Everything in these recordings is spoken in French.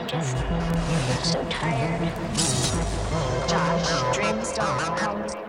just so tired. Josh, Dreamstone.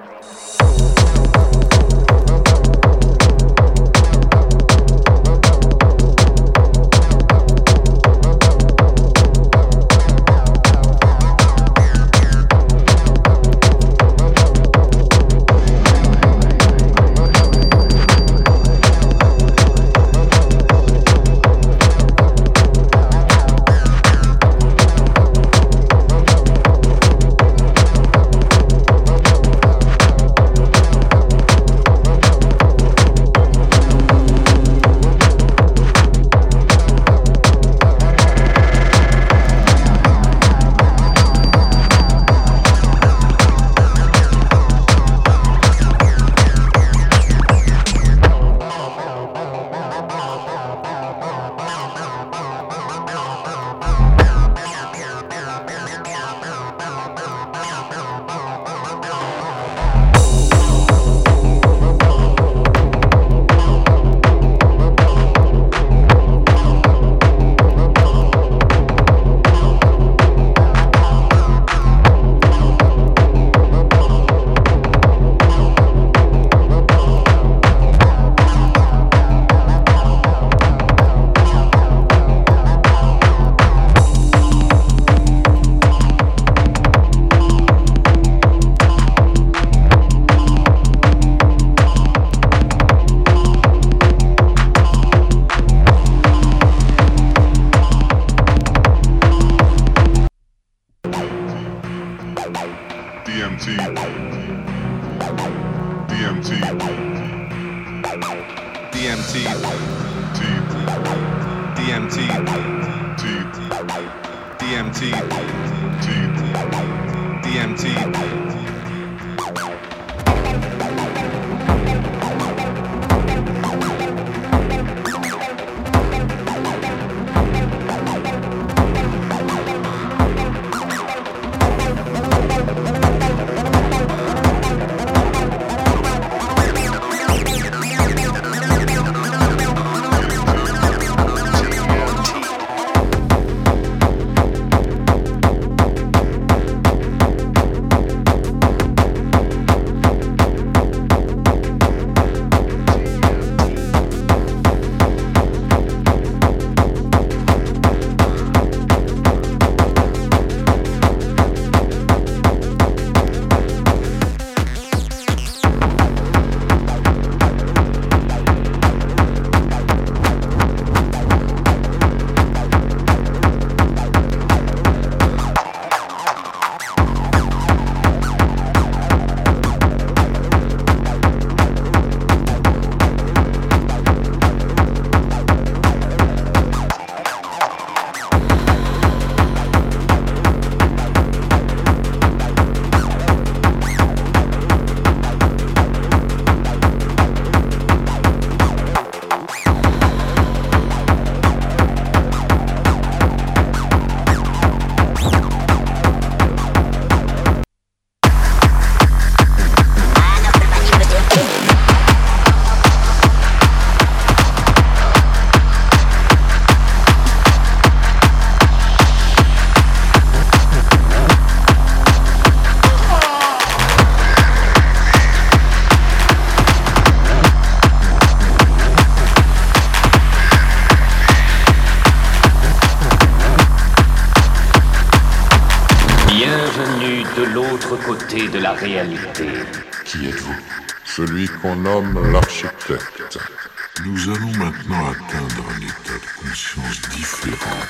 De la réalité. Qui êtes-vous? Celui qu'on nomme l'architecte. Nous allons maintenant atteindre un état de conscience différent.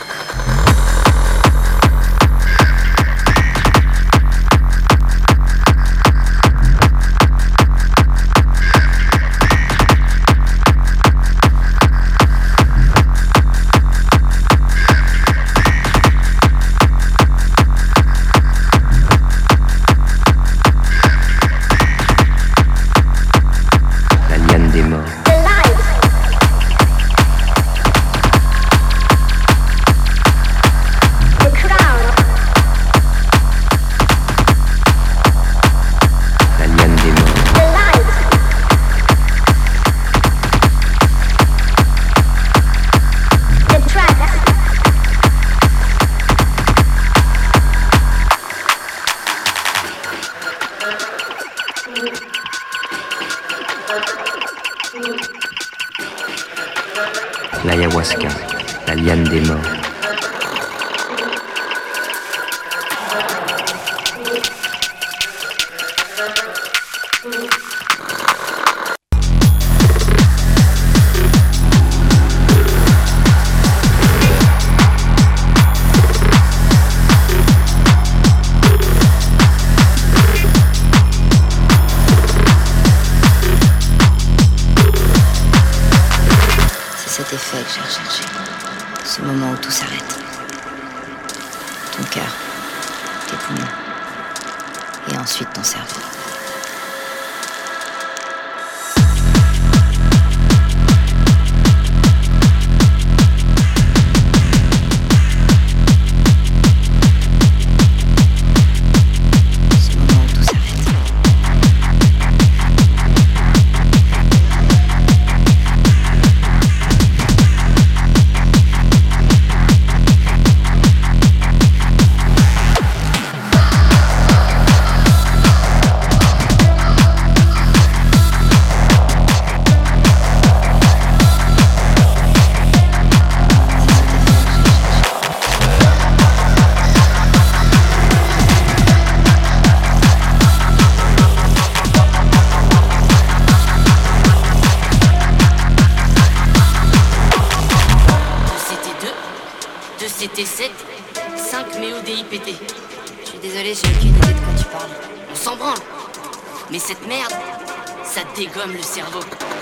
la liane des morts. Cet effet que j'ai recherché, ce moment où tout s'arrête. Ton cœur, tes poumons, et ensuite ton cerveau. Ce moment où tout s'arrête. CT7, 5 MéoDIPT. Je suis désolée, j'ai aucune idée de quoi tu parles. On s'en branle. Mais cette merde, ça dégomme le cerveau.